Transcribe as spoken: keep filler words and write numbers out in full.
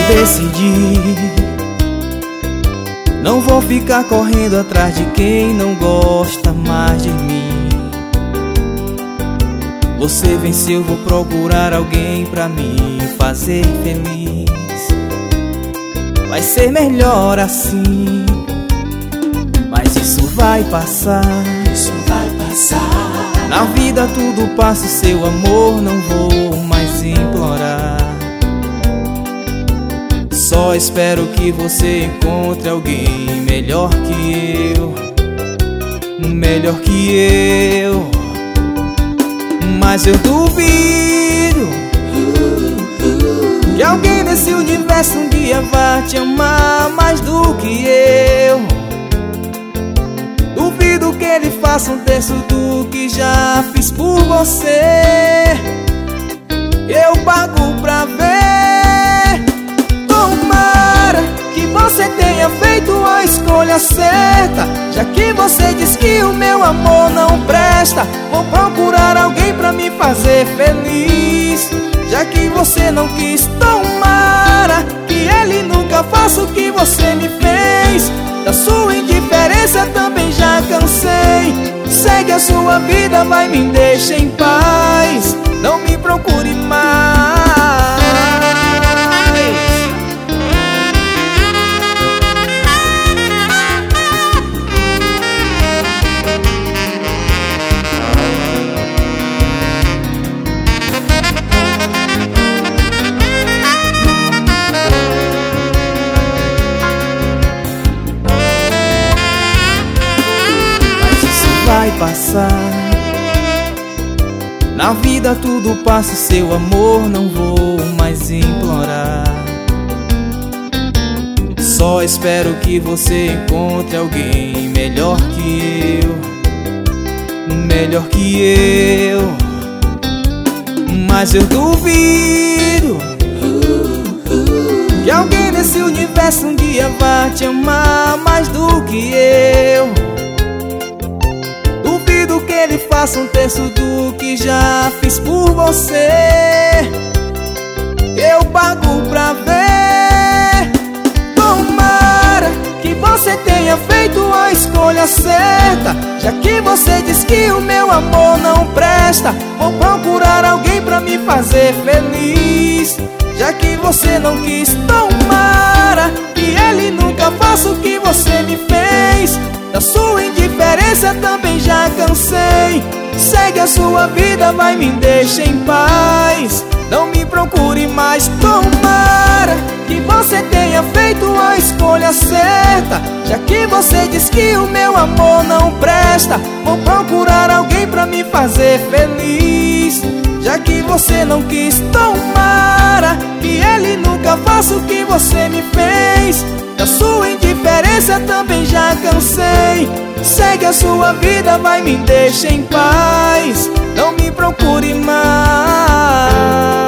decidi, não vou ficar correndo atrás de quem não gosta mais de mim. Você venceu, vou procurar alguém pra me fazer feliz. Vai ser melhor assim, mas isso vai passar. Isso vai passar. Na vida tudo passa, o seu amor não vou mais implorar. Só espero que você encontre alguém melhor que eu, melhor que eu. Mas eu duvido que alguém nesse universo um dia vá te amar mais do que eu. Duvido que ele faça um terço do que já fiz por você. Eu pago pra ver. Tomara que você tenha feito a escolha certa, já que você diz que o meu amor não presta. Vou procurar alguém pra me fazer feliz, já que você não quis. Tomara que ele nunca faça o que você me fez. Da sua indiferença também já cansei. Segue a sua vida, vai, me deixa em paz. Não me procure mais. Vai passar. Na vida tudo passa, seu amor não vou mais implorar. Só espero que você encontre alguém melhor que eu, melhor que eu. Mas eu duvido que alguém nesse universo um dia vá te amar mais do que eu. Duvido que ele faça um terço do que já fiz por você. Eu pago pra ver. Tomara que você tenha feito a escolha certa, já que você diz que o meu amor não presta. Vou procurar alguém pra me fazer feliz, já que você não quis. Tomara que ele nunca faça o que você me fez. Da sua indiferença também já cansei. Segue a sua vida, vai, me deixa em paz. Não me procure mais. Tomara que você tenha feito a escolha certa, já que você diz que o meu amor não presta. Vou procurar alguém pra me fazer feliz, já que você não quis. Tomara que ele nunca faça o que você me fez. Da sua indiferença também já cansei. Segue a sua vida, vai, me deixa em paz. Não me procure mais.